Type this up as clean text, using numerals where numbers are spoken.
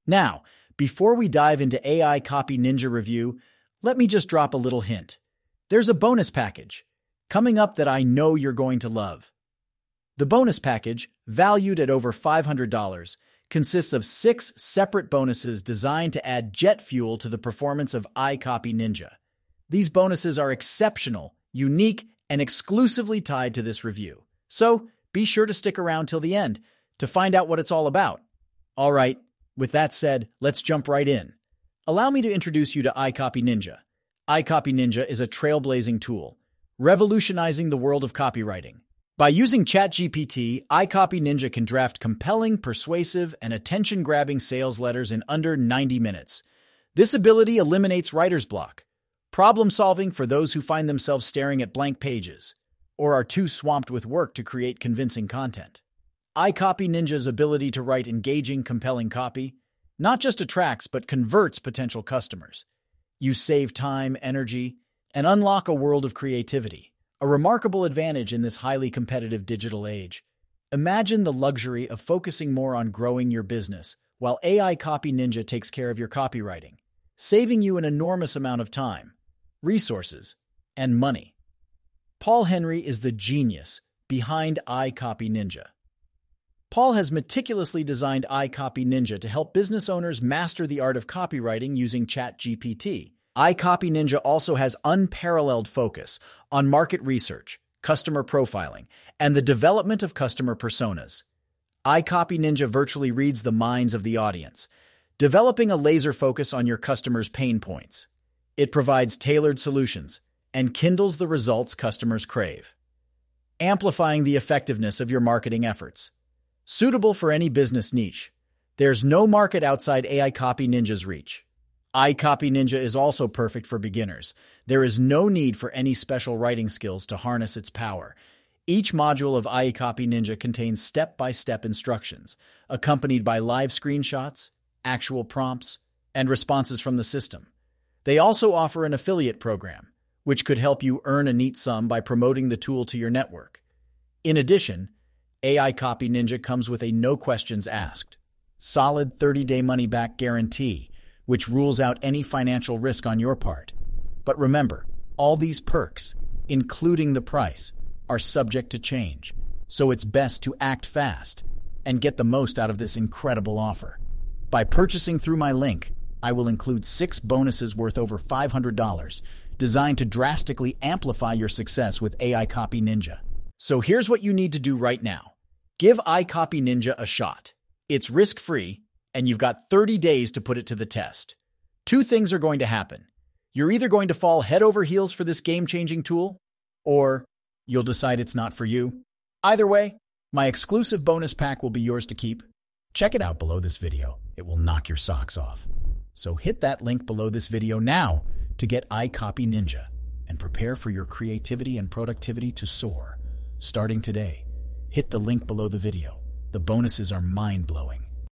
Now, before we dive into AI Copy Ninja review, let me just drop a little hint. There's a bonus package coming up that I know you're going to love. The bonus package, valued at over $500, consists of 6 separate bonuses designed to add jet fuel to the performance of iCopy Ninja. These bonuses are exceptional, unique, and exclusively tied to this review. So, be sure to stick around till the end to find out what it's all about. All right, with that said, let's jump right in. Allow me to introduce you to iCopy Ninja. iCopy Ninja is a trailblazing tool, revolutionizing the world of copywriting. By using ChatGPT, iCopy Ninja can draft compelling, persuasive, and attention-grabbing sales letters in under 90 minutes. This ability eliminates writer's block, problem-solving for those who find themselves staring at blank pages or are too swamped with work to create convincing content. iCopy Ninja's ability to write engaging, compelling copy not just attracts but converts potential customers. You save time, energy, and unlock a world of creativity, a remarkable advantage in this highly competitive digital age. Imagine the luxury of focusing more on growing your business while AI Copy Ninja takes care of your copywriting, saving you an enormous amount of time, resources, and money. Paul Henry is the genius behind iCopy Ninja. Paul has meticulously designed iCopy Ninja to help business owners master the art of copywriting using ChatGPT. iCopy Ninja also has unparalleled focus on market research, customer profiling, and the development of customer personas. iCopy Ninja virtually reads the minds of the audience, developing a laser focus on your customers' pain points. It provides tailored solutions and kindles the results customers crave, amplifying the effectiveness of your marketing efforts. Suitable for any business niche, there's no market outside AI Copy Ninja's reach. iCopy Ninja is also perfect for beginners. There is no need for any special writing skills to harness its power. Each module of iCopy Ninja contains step-by-step instructions, accompanied by live screenshots, actual prompts, and responses from the system. They also offer an affiliate program, which could help you earn a neat sum by promoting the tool to your network. In addition, AI Copy Ninja comes with a no questions asked, solid 30-day money-back guarantee, which rules out any financial risk on your part. But remember, all these perks, including the price, are subject to change, so it's best to act fast and get the most out of this incredible offer. By purchasing through my link, I will include 6 bonuses worth over $500, designed to drastically amplify your success with AI Copy Ninja. So here's what you need to do right now. Give iCopy Ninja a shot. It's risk-free, and you've got 30 days to put it to the test. 2 things are going to happen. You're either going to fall head over heels for this game-changing tool, or you'll decide it's not for you. Either way, my exclusive bonus pack will be yours to keep. Check it out below this video. It will knock your socks off. So hit that link below this video now to get iCopy Ninja and prepare for your creativity and productivity to soar. Starting today, hit the link below the video. The bonuses are mind-blowing.